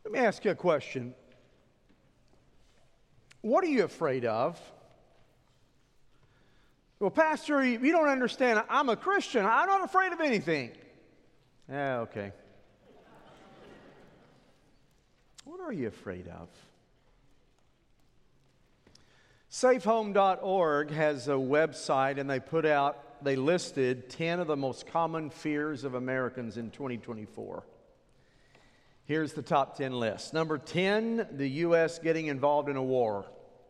Let me ask you a question. What are you afraid of? Well, Pastor, you don't understand. I'm a Christian. I'm not afraid of anything. Yeah, okay. What are you afraid of? SafeHome.org has a website, and they listed 10 of the most common fears of Americans in 2024. Here's the top 10 list. Number 10, the U.S. getting involved in a war.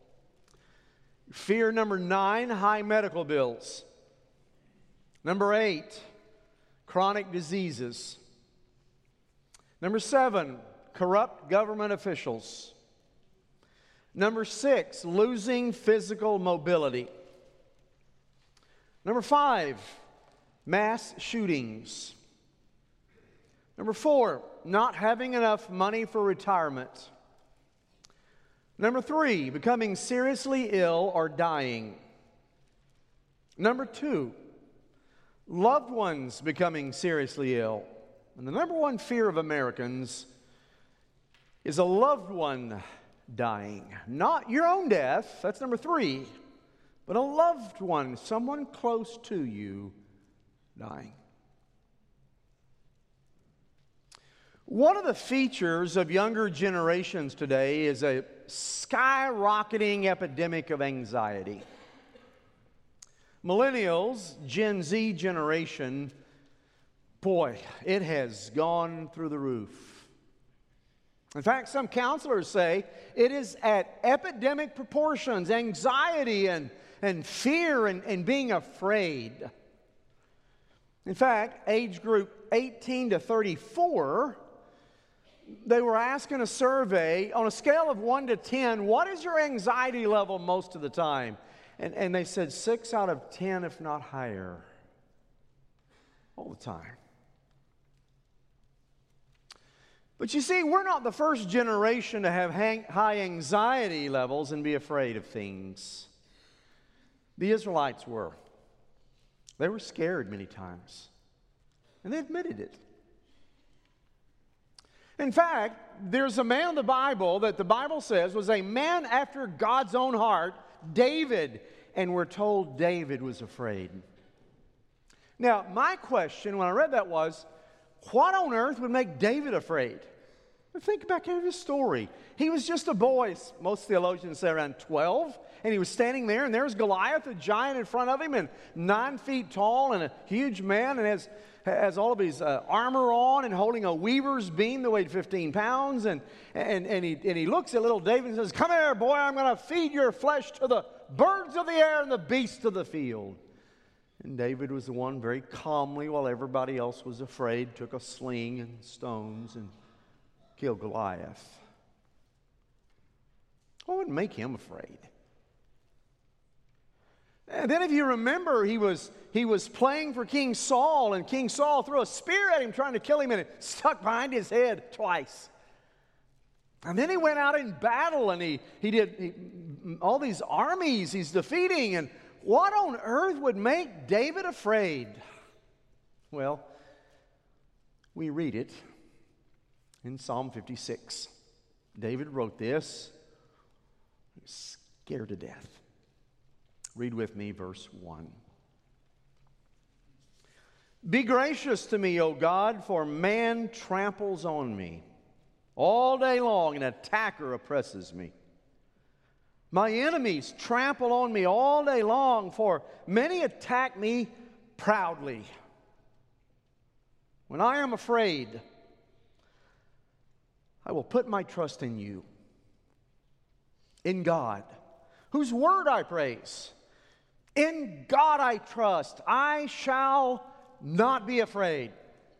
Fear number 9, high medical bills. Number 8, chronic diseases. Number 7, corrupt government officials. Number 6, losing physical mobility. Number 5, mass shootings. Number 4, not having enough money for retirement. Number 3, becoming seriously ill or dying. Number 2, loved ones becoming seriously ill. And the number one fear of Americans is a loved one dying. Not your own death, that's number 3, but a loved one, someone close to you, dying. One of the features of younger generations today is a skyrocketing epidemic of anxiety. Millennials, Gen Z generation, boy, it has gone through the roof. In fact, some counselors say it is at epidemic proportions, anxiety and fear and being afraid. In fact, age group 18 to 34, they were asking a survey on a scale of 1 to 10, what is your anxiety level most of the time? And they said 6 out of 10, if not higher, all the time. But you see, we're not the first generation to have high anxiety levels and be afraid of things. The Israelites were. They were scared many times, and they admitted it. In fact, there's a man in the Bible that the Bible says was a man after God's own heart, David, and we're told David was afraid. Now, my question when I read that was, what on earth would make David afraid? Think back into his story. He was just a boy, most theologians say around 12, and he was standing there, and there's Goliath, a giant in front of him, and 9 feet tall, and a huge man, and has all of his armor on, and holding a weaver's beam that weighed 15 pounds, and he looks at little David and says, "Come here, boy, I'm going to feed your flesh to the birds of the air and the beasts of the field." And David was the one very calmly, while everybody else was afraid, took a sling and stones and killed Goliath. What would make him afraid? And then if you remember, he was playing for King Saul, and King Saul threw a spear at him trying to kill him, and it stuck behind his head twice. And then he went out in battle, and he did all these armies he's defeating, and what on earth would make David afraid? Well, we read it in Psalm 56. David wrote this. He was scared to death. Read with me verse 1. "Be gracious to me, O God, for man tramples on me. All day long an attacker oppresses me. My enemies trample on me all day long, for many attack me proudly. When I am afraid, I will put my trust in you, in God, whose word I praise. In God I trust. I shall not be afraid.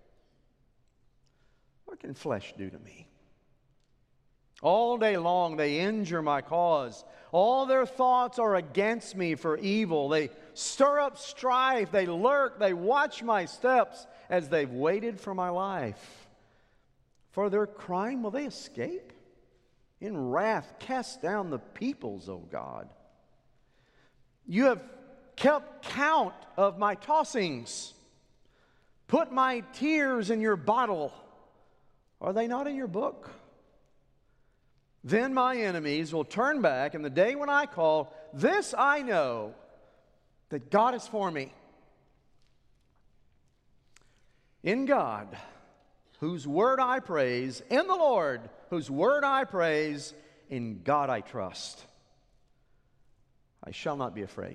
What can flesh do to me? All day long they injure my cause. All their thoughts are against me for evil. They stir up strife. They lurk. They watch my steps as they've waited for my life. For their crime will they escape? In wrath cast down the peoples, O God. You have kept count of my tossings. Put my tears in your bottle. Are they not in your book? Then my enemies will turn back, and the day when I call, this I know, that God is for me. In God, whose word I praise, in the Lord, whose word I praise, in God I trust. I shall not be afraid.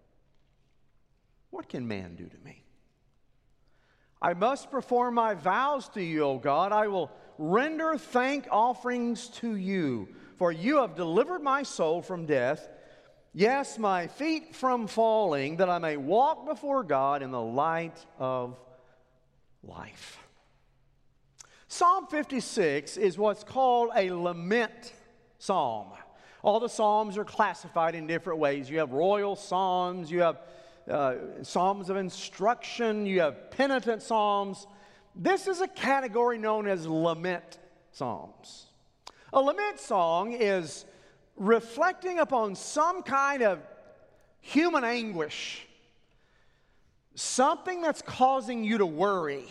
What can man do to me? I must perform my vows to you, O God. I will render thank offerings to you, for you have delivered my soul from death, yes, my feet from falling, that I may walk before God in the light of life. Psalm 56 is what's called a lament psalm. All the psalms are classified in different ways. You have royal psalms, you have psalms of instruction, you have penitent psalms. This is a category known as lament psalms. A lament song is reflecting upon some kind of human anguish, something that's causing you to worry,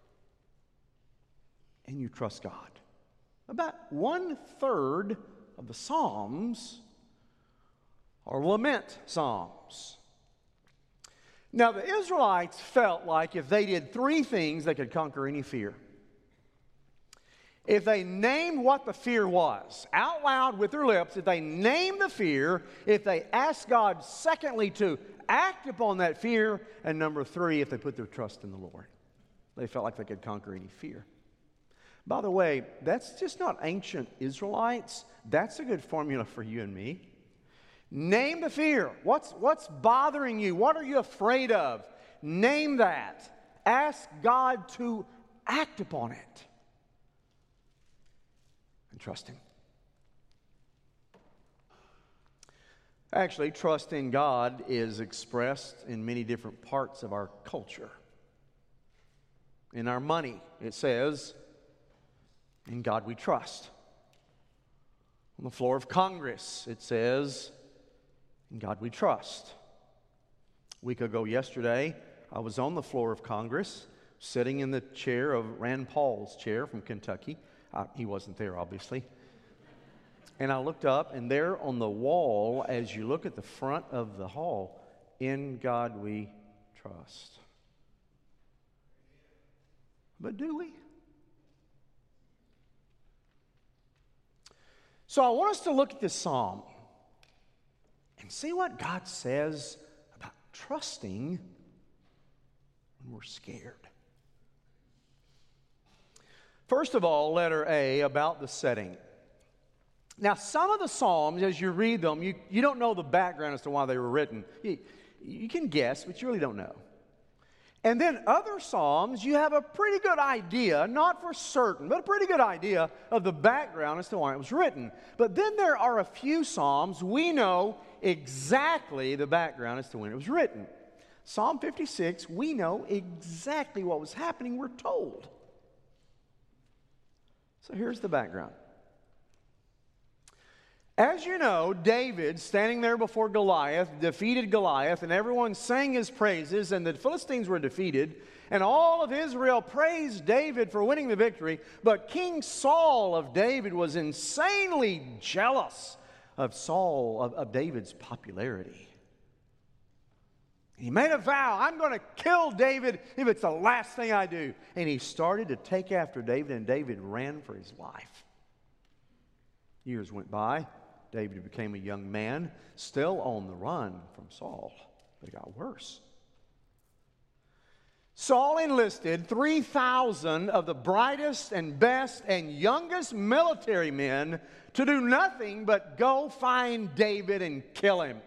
and you trust God. About 1/3 of the Psalms are lament psalms. Now, the Israelites felt like if they did 3 things, they could conquer any fear. If they named what the fear was out loud with their lips, if they named the fear, if they asked God, secondly, to act upon that fear, and number 3, if they put their trust in the Lord, they felt like they could conquer any fear. By the way, that's just not ancient Israelites. That's a good formula for you and me. Name the fear. What's bothering you? What are you afraid of? Name that. Ask God to act upon it. And trust Him. Actually, trust in God is expressed in many different parts of our culture. In our money, it says, in God we trust. On the floor of Congress, it says, in God we trust. A week ago yesterday, I was on the floor of Congress, sitting in the chair of Rand Paul's chair from Kentucky. He wasn't there, obviously. And I looked up, and there on the wall, as you look at the front of the hall, in God we trust. But do we? So I want us to look at this psalm and see what God says about trusting when we're scared. First of all, letter A, about the setting. Now, some of the Psalms, as you read them, you don't know the background as to why they were written. You can guess, but you really don't know. And then other Psalms, you have a pretty good idea, not for certain, but a pretty good idea of the background as to why it was written. But then there are a few Psalms we know exactly the background as to when it was written. Psalm 56, we know exactly what was happening, we're told. So here's the background. As you know, David, standing there before Goliath, defeated Goliath, and everyone sang his praises, and the Philistines were defeated, and all of Israel praised David for winning the victory. But King Saul of David was insanely jealous of David's popularity. He made a vow, I'm going to kill David if it's the last thing I do. And he started to take after David, and David ran for his life. Years went by. David became a young man, still on the run from Saul, but it got worse. Saul enlisted 3,000 of the brightest and best and youngest military men to do nothing but go find David and kill him.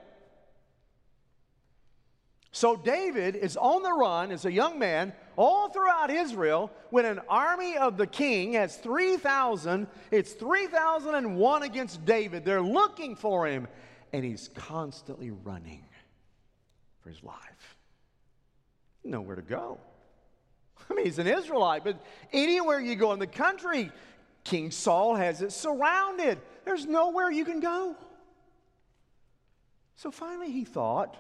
So David is on the run as a young man all throughout Israel when an army of the king has 3,000. It's 3,001 against David. They're looking for him, and he's constantly running for his life. Nowhere to go. I mean, he's an Israelite, but anywhere you go in the country, King Saul has it surrounded. There's nowhere you can go. So finally he thought,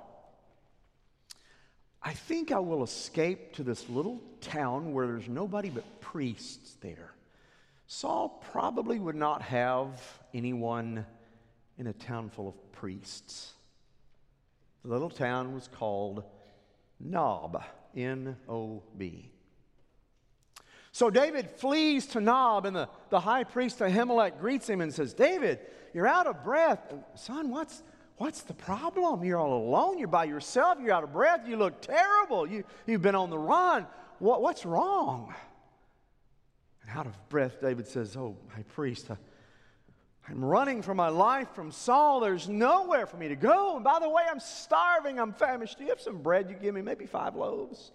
I think I will escape to this little town where there's nobody but priests there. Saul probably would not have anyone in a town full of priests. The little town was called Nob, N-O-B. So David flees to Nob, and the high priest Ahimelech greets him and says, David, you're out of breath. Son, what's the problem? You're all alone. You're by yourself. You're out of breath. You look terrible. You've been on the run. What's wrong? And out of breath, David says, oh, high priest, I'm running for my life from Saul. There's nowhere for me to go. And by the way, I'm starving. I'm famished. Do you have some bread you give me? Maybe 5 loaves.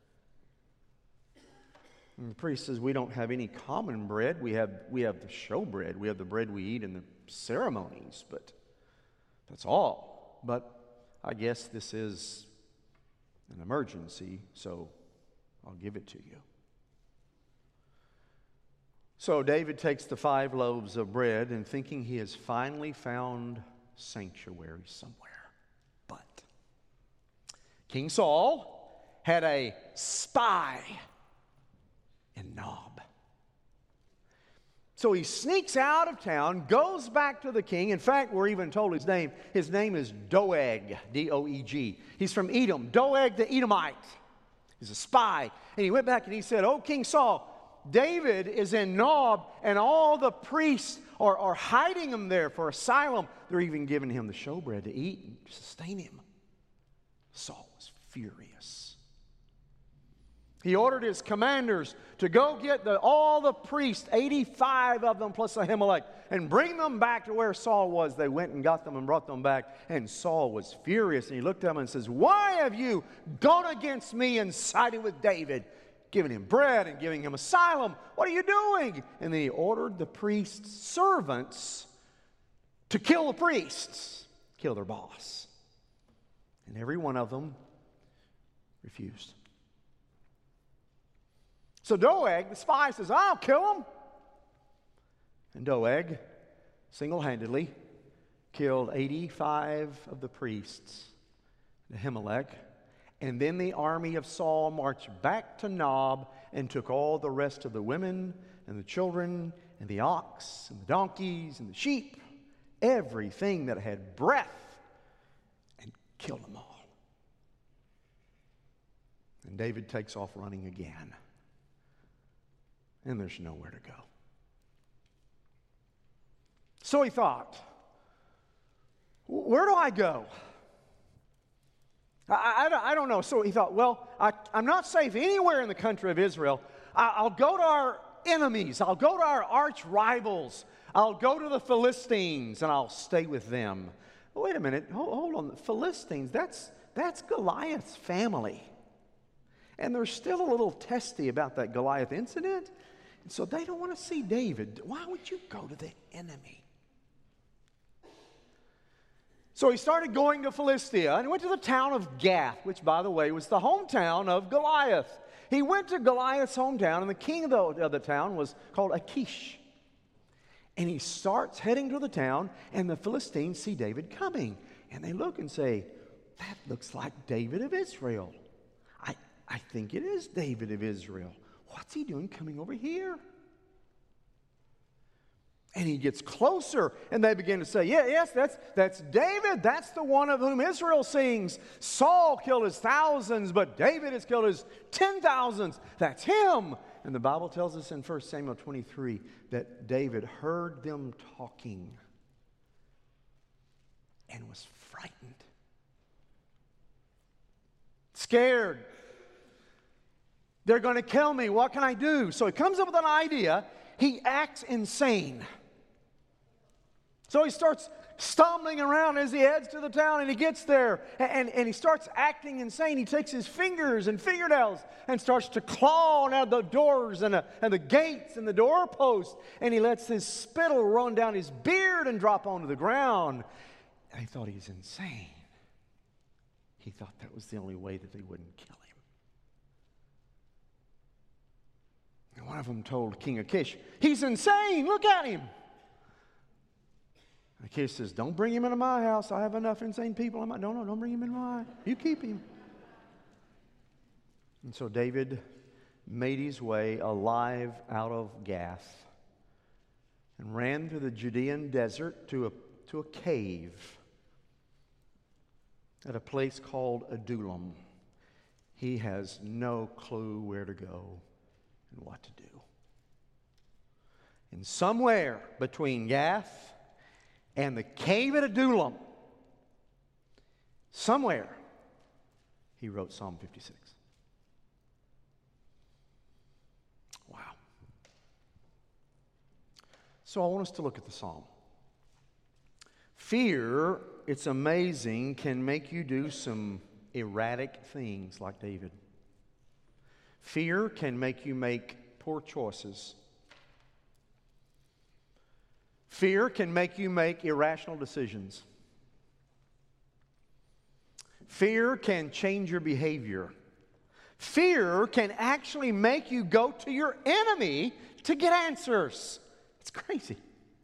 And the priest says, we don't have any common bread. We have the show bread. We have the bread we eat in the ceremonies, but that's all. But I guess this is an emergency, so I'll give it to you. So David takes the 5 loaves of bread and thinking he has finally found sanctuary somewhere. But King Saul had a spy in Nob. So he sneaks out of town, goes back to the king. In fact, we're even told his name. His name is Doeg, D-O-E-G. He's from Edom. Doeg the Edomite. He's a spy. And he went back and he said, oh, King Saul, David is in Nob, and all the priests are hiding him there for asylum. They're even giving him the showbread to eat and sustain him. Saul was furious. He ordered his commanders to go get all the priests, 85 of them plus Ahimelech, and bring them back to where Saul was. They went and got them and brought them back, and Saul was furious. And he looked at them and says, why have you gone against me and sided with David? Giving him bread and giving him asylum. What are you doing? And then he ordered the priest's servants to kill the priests, kill their boss. And every one of them refused. So Doeg, the spy, says, I'll kill him. And Doeg single-handedly killed 85 of the priests, Ahimelech. And then the army of Saul marched back to Nob and took all the rest of the women and the children and the ox and the donkeys and the sheep, everything that had breath, and killed them all. And David takes off running again. And there's nowhere to go. So he thought, where do I go? I don't know. So he thought, well, I'm not safe anywhere in the country of Israel. I'll go to our enemies. I'll go to our arch rivals. I'll go to the Philistines, and I'll stay with them. Well, wait a minute. Hold on. The Philistines, that's Goliath's family. And they're still a little testy about that Goliath incident. And so they don't want to see David. Why would you go to the enemy? So he started going to Philistia and went to the town of Gath, which, by the way, was the hometown of Goliath. He went to Goliath's hometown, and the king of the town was called Achish. And he starts heading to the town, and the Philistines see David coming. And they look and say, that looks like David of Israel. I think it is David of Israel. What's he doing coming over here? And he gets closer, and they begin to say, yes, that's David. That's the one of whom Israel sings. Saul killed his thousands, but David has killed his 10,000s. That's him. And the Bible tells us in 1 Samuel 23 that David heard them talking and was frightened, scared. They're going to kill me. What can I do? So he comes up with an idea. He acts insane. So he starts stumbling around as he heads to the town, and he gets there, and he starts acting insane. He takes his fingers and fingernails and starts to claw out the doors and the gates and the doorposts, and he lets his spittle run down his beard and drop onto the ground. And he thought he was insane. He thought that was the only way that they wouldn't kill him. And one of them told King Achish, he's insane, look at him. Achish says, don't bring him into my house. I have enough insane people. Don't bring him into mine. You keep him. And so David made his way alive out of Gath and ran through the Judean desert to a cave at a place called Adullam. He has no clue where to go and what to do. And somewhere between Gath and the cave at Adullam, somewhere, he wrote Psalm 56. Wow. So I want us to look at the psalm. Fear, it's amazing, can make you do some erratic things like David. Fear can make you make poor choices. Fear can make you make irrational decisions. Fear can change your behavior. Fear can actually make you go to your enemy to get answers. It's crazy.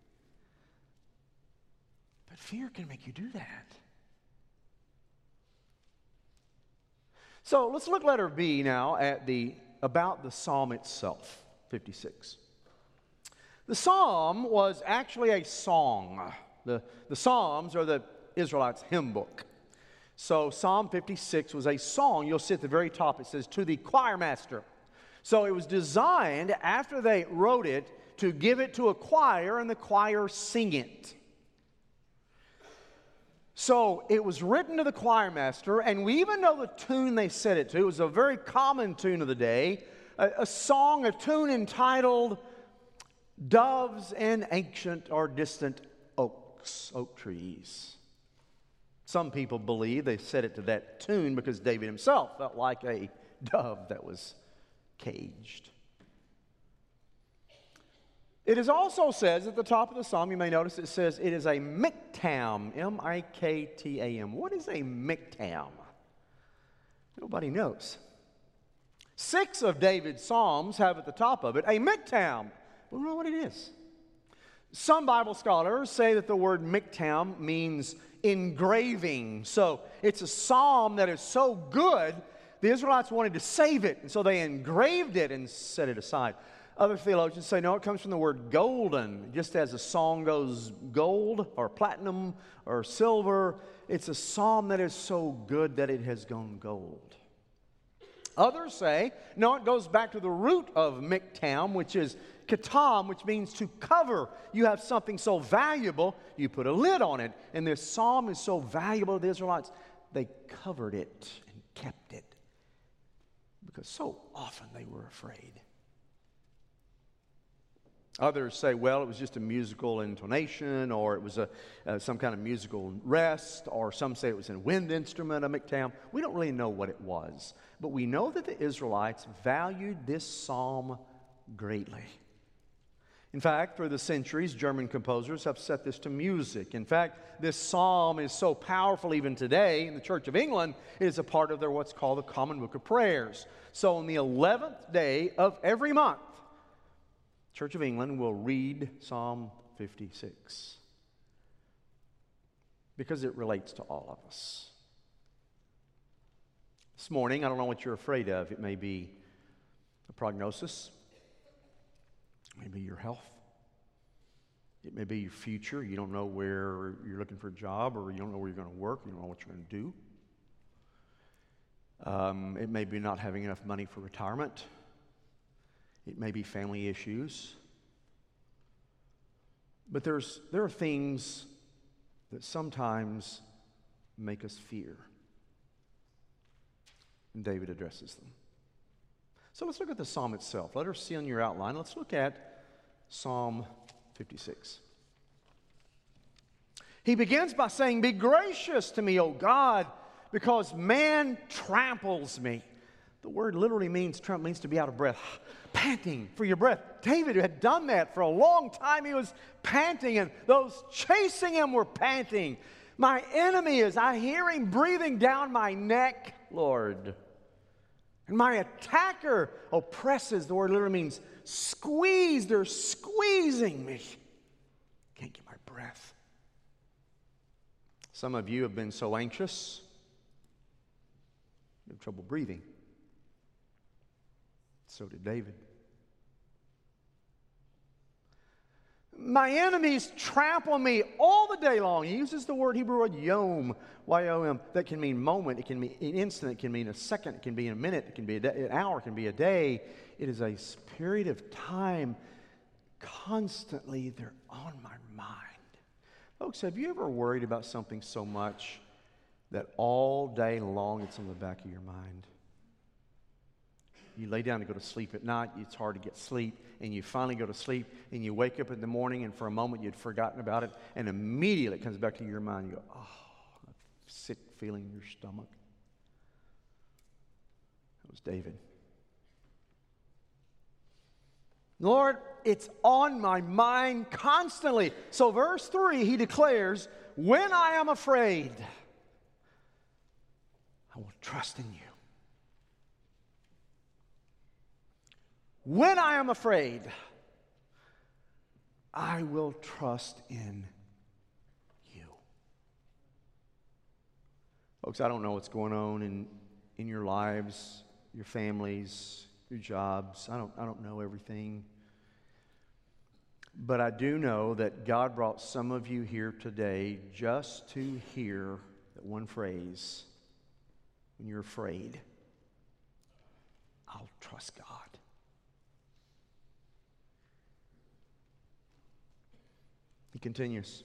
But fear can make you do that. So let's look letter B now at about the psalm itself, 56. The psalm was actually a song. The Psalms are the Israelites' hymn book. So Psalm 56 was a song. You'll see at the very top it says, to the choir master. So it was designed after they wrote it to give it to a choir and the choir sing it. So it was written to the choir master, and we even know the tune they set it to. It was a very common tune of the day, a song, a tune entitled Doves and Ancient or Distant Oaks, Oak Trees. Some people believe they set it to that tune because David himself felt like a dove that was caged. It is also says at the top of the psalm, you may notice it says it is a miktam, M-I-K-T-A-M. What is a miktam? Nobody knows. 6 of David's psalms have at the top of it a miktam. We don't know what it is. Some Bible scholars say that the word miktam means engraving. So it's a psalm that is so good, the Israelites wanted to save it, and so they engraved it and set it aside. Other theologians say, no, it comes from the word golden. Just as a song goes gold or platinum or silver, it's a psalm that is so good that it has gone gold. Others say, no, it goes back to the root of miktam, which is katam, which means to cover. You have something so valuable, you put a lid on it. And this psalm is so valuable to the Israelites, they covered it and kept it because so often they were afraid. Others say, well, it was just a musical intonation, or it was some kind of musical rest, or some say it was a wind instrument, a miktam. We don't really know what it was, but we know that the Israelites valued this psalm greatly. In fact, through the centuries, German composers have set this to music. In fact, this psalm is so powerful even today in the Church of England, it is a part of their what's called the Common Book of Prayers. So on the 11th day of every month, Church of England will read Psalm 56 because it relates to all of us. This morning, I don't know what you're afraid of. It may be a prognosis. It may be your health. It may be your future. You don't know where you're looking for a job, or you don't know where you're going to work. You don't know what you're going to do. It may be not having enough money for retirement. It may be family issues. But there are things that sometimes make us fear. And David addresses them. So let's look at the psalm itself. Let us see on your outline. Let's look at Psalm 56. He begins by saying, "Be gracious to me, O God, because man tramples me." The word literally means to be out of breath, panting for your breath. David had done that for a long time. He was panting, and those chasing him were panting. My enemy is, I hear him breathing down my neck, Lord. And my attacker oppresses. The word literally means squeeze. They're squeezing me. Can't get my breath. Some of you have been so anxious, you have trouble breathing. So did David. My enemies trample me all the day long. He uses the Hebrew word yom, Y-O-M. That can mean moment. It can mean an instant. It can mean a second. It can be a minute. It can be an hour. It can be a day. It is a period of time. Constantly, they're on my mind. Folks, have you ever worried about something so much that all day long it's on the back of your mind? You lay down to go to sleep at night, it's hard to get sleep, and you finally go to sleep, and you wake up in the morning, and for a moment you'd forgotten about it, and immediately it comes back to your mind. You go, oh, a sick feeling in your stomach. That was David. Lord, it's on my mind constantly. So verse 3, he declares, when I am afraid, I will trust in you. When I am afraid, I will trust in you. Folks, I don't know what's going on in your lives, your families, your jobs. I don't know everything. But I do know that God brought some of you here today just to hear that one phrase. When you're afraid, I'll trust God. He continues.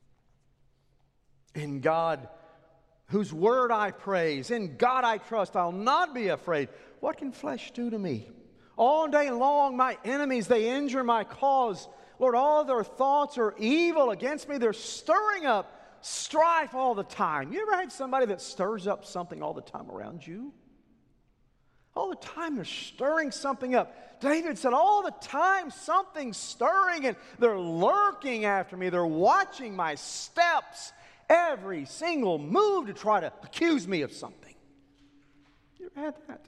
In God, whose word I praise, in God I trust, I'll not be afraid. What can flesh do to me? All day long, my enemies, they injure my cause. Lord, all their thoughts are evil against me. They're stirring up strife all the time. You ever had somebody that stirs up something all the time around you? All the time they're stirring something up. David said, all the time something's stirring and they're lurking after me. They're watching my steps, every single move to try to accuse me of something. You ever had that?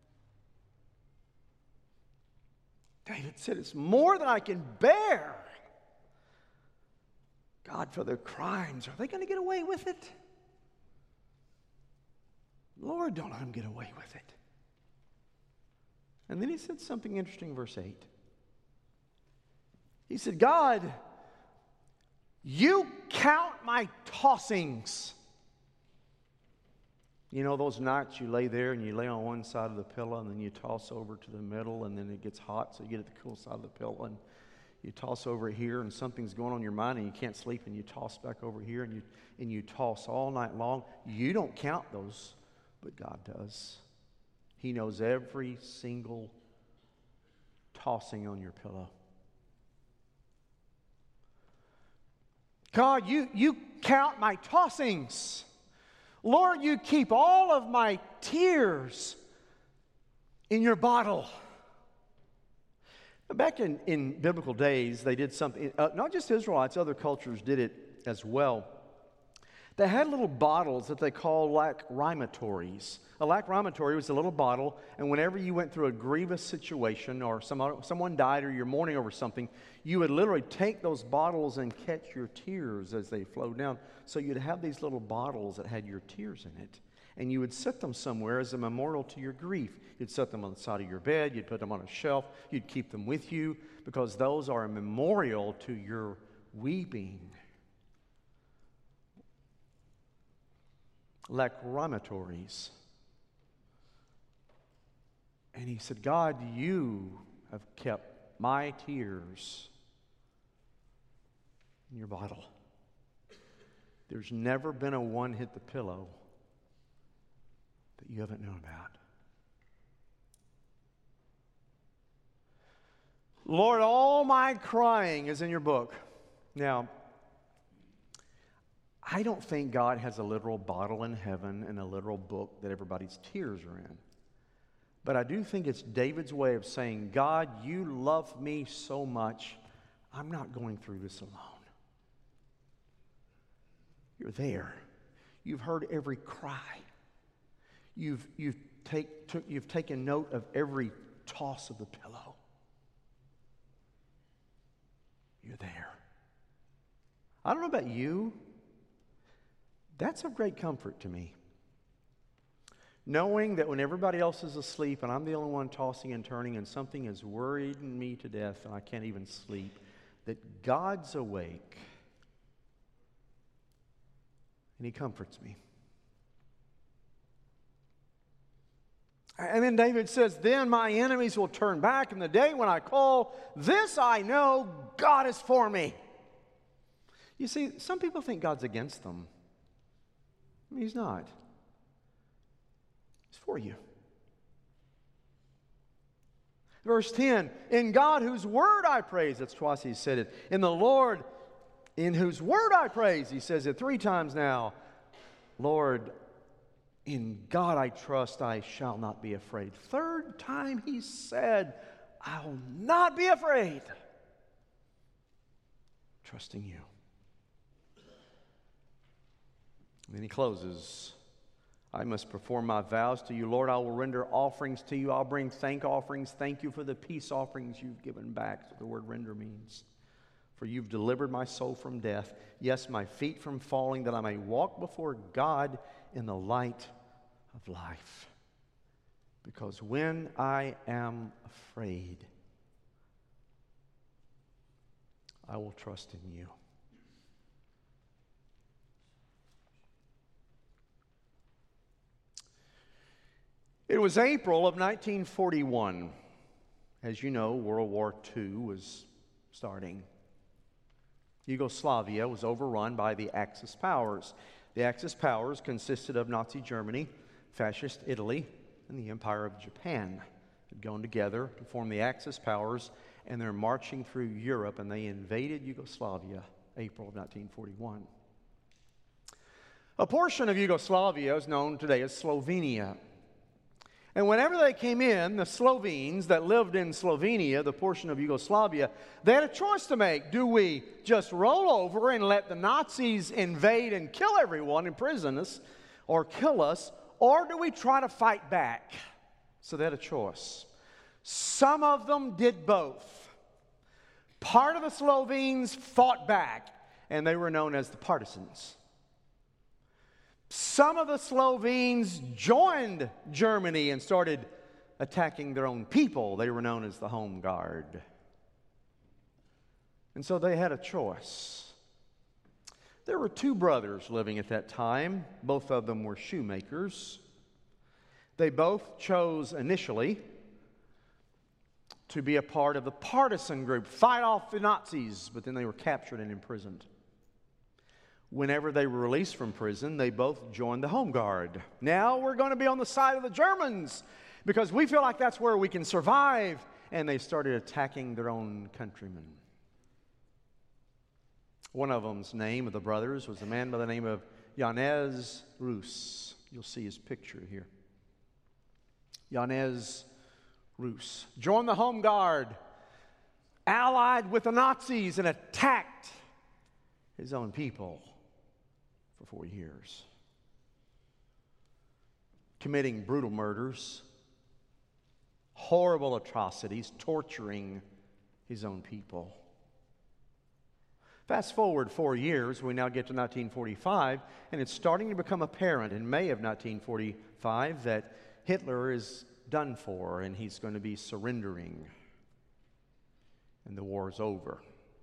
David said, it's more than I can bear. God, for their crimes, are they going to get away with it? Lord, don't let them get away with it. And then he said something interesting in verse 8. He said, God, you count my tossings. You know those nights you lay there and you lay on one side of the pillow and then you toss over to the middle and then it gets hot so you get at the cool side of the pillow and you toss over here and something's going on in your mind and you can't sleep and you toss back over here and you toss all night long. You don't count those, but God does. He knows every single tossing on your pillow. God, you count my tossings. Lord, you keep all of my tears in your bottle. Back in biblical days, they did something, not just Israelites, other cultures did it as well. They had little bottles that they called lachrymatories. A lachrymatory was a little bottle, and whenever you went through a grievous situation or someone died or you're mourning over something, you would literally take those bottles and catch your tears as they flowed down. So you'd have these little bottles that had your tears in it, and you would set them somewhere as a memorial to your grief. You'd set them on the side of your bed, you'd put them on a shelf, you'd keep them with you, because those are a memorial to your weeping. Lachrymatories. And he said, God, you have kept my tears in your bottle. There's never been a one hit the pillow that you haven't known about. Lord, all my crying is in your book. Now, I don't think God has a literal bottle in heaven and a literal book that everybody's tears are in. But I do think it's David's way of saying, God, you love me so much, I'm not going through this alone. You're there. You've heard every cry. You've taken note of every toss of the pillow. You're there. I don't know about you. That's of great comfort to me. Knowing that when everybody else is asleep and I'm the only one tossing and turning and something has worried me to death and I can't even sleep, that God's awake and He comforts me. And then David says, then my enemies will turn back in the day when I call. This I know, God is for me. You see, some people think God's against them. I mean, He's not. He's for you. Verse 10, in God whose word I praise. That's twice He said it. In the Lord in whose word I praise. He says it 3 times now. Lord, in God I trust, I shall not be afraid. 3rd time He said, I'll not be afraid. Trusting you. And then he closes. I must perform my vows to you. Lord, I will render offerings to you. I'll bring thank offerings. Thank you for the peace offerings you've given back. That's what the word render means. For you've delivered my soul from death. Yes, my feet from falling, that I may walk before God in the light of life. Because when I am afraid, I will trust in you. It was April of 1941. As you know, World War II was starting. Yugoslavia was overrun by the Axis powers. The Axis powers consisted of Nazi Germany, Fascist Italy, and the Empire of Japan. Had gone together to form the Axis powers, and they're marching through Europe, and they invaded Yugoslavia, April of 1941. A portion of Yugoslavia is known today as Slovenia. And whenever they came in, the Slovenes that lived in Slovenia, the portion of Yugoslavia, they had a choice to make. Do we just roll over and let the Nazis invade and kill everyone, imprison us, or kill us, or do we try to fight back? So they had a choice. Some of them did both. Part of the Slovenes fought back, and they were known as the partisans. Some of the Slovenes joined Germany and started attacking their own people. They were known as the Home Guard. And so they had a choice. There were 2 brothers living at that time. Both of them were shoemakers. They both chose initially to be a part of the partisan group, fight off the Nazis, but then they were captured and imprisoned. Whenever they were released from prison, they both joined the Home Guard. Now we're going to be on the side of the Germans because we feel like that's where we can survive. And they started attacking their own countrymen. One of them's name of the brothers was a man by the name of Janez Rus. You'll see his picture here. Janez Rus joined the Home Guard, allied with the Nazis, and attacked his own people. For 4 years, committing brutal murders, horrible atrocities, torturing his own people. Fast forward 4 years, we now get to 1945, and it's starting to become apparent in May of 1945 that Hitler is done for, and he's going to be surrendering, and the war is over.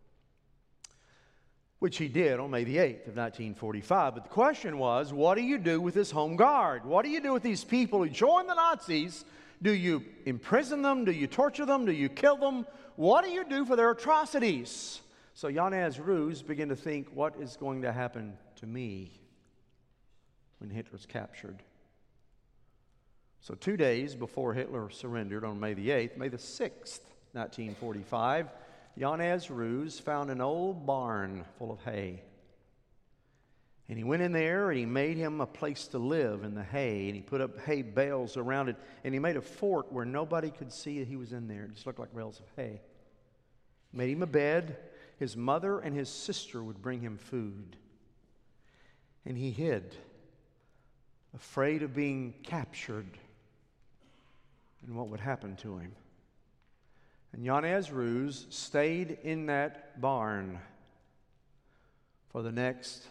Which he did on May the 8th of 1945. But the question was, what do you do with this Home Guard? What do you do with these people who joined the Nazis? Do you imprison them? Do you torture them? Do you kill them? What do you do for their atrocities? So Janez Rus began to think, what is going to happen to me when Hitler's captured? So 2 days before Hitler surrendered on May the 8th, May the 6th, 1945, Janez Rus found an old barn full of hay. And he went in there and he made him a place to live in the hay. And he put up hay bales around it. And he made a fort where nobody could see that he was in there. It just looked like bales of hay. Made him a bed. His mother and his sister would bring him food. And he hid, afraid of being captured and what would happen to him. And Janez Rus stayed in that barn for the next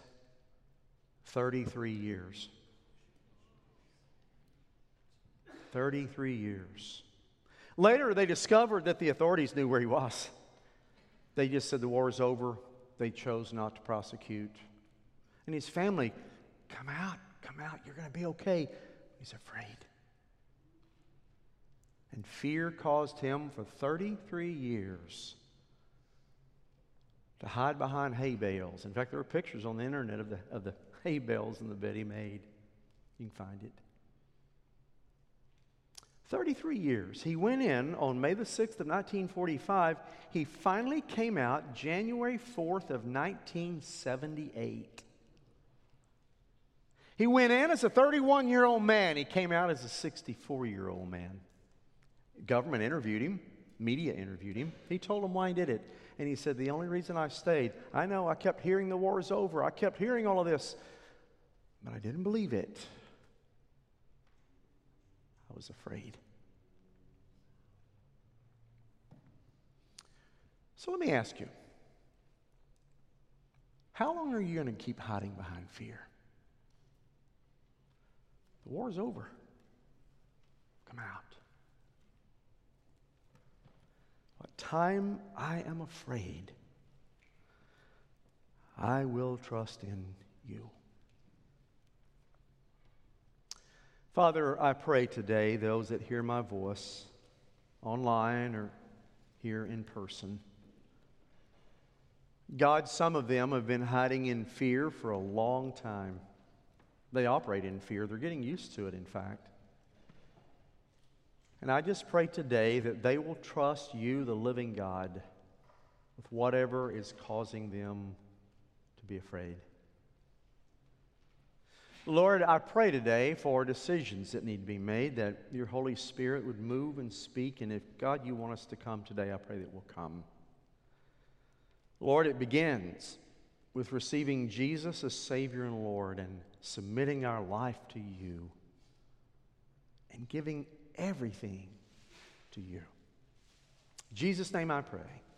33 years. 33 years. Later, they discovered that the authorities knew where he was. They just said the war is over. They chose not to prosecute. And his family, come out, you're going to be okay. He's afraid. And fear caused him for 33 years to hide behind hay bales. In fact, there are pictures on the internet of the hay bales in the bed he made. You can find it. 33 years. He went in on May the 6th of 1945. He finally came out January 4th of 1978. He went in as a 31-year-old man. He came out as a 64-year-old man. Government interviewed him. Media interviewed him. He told them why he did it. And he said, the only reason I stayed, I know I kept hearing the war is over. I kept hearing all of this, but I didn't believe it. I was afraid. So let me ask you, how long are you going to keep hiding behind fear? The war is over. Come out. What time I am afraid, I will trust in you. Father, I pray today, those that hear my voice online or here in person, God, some of them have been hiding in fear for a long time. They operate in fear. They're getting used to it, in fact. And I just pray today that they will trust you, the living God, with whatever is causing them to be afraid. Lord, I pray today for decisions that need to be made, that your Holy Spirit would move and speak. And if, God, you want us to come today, I pray that we'll come. Lord, it begins with receiving Jesus as Savior and Lord and submitting our life to you and giving everything to you. In Jesus' name I pray.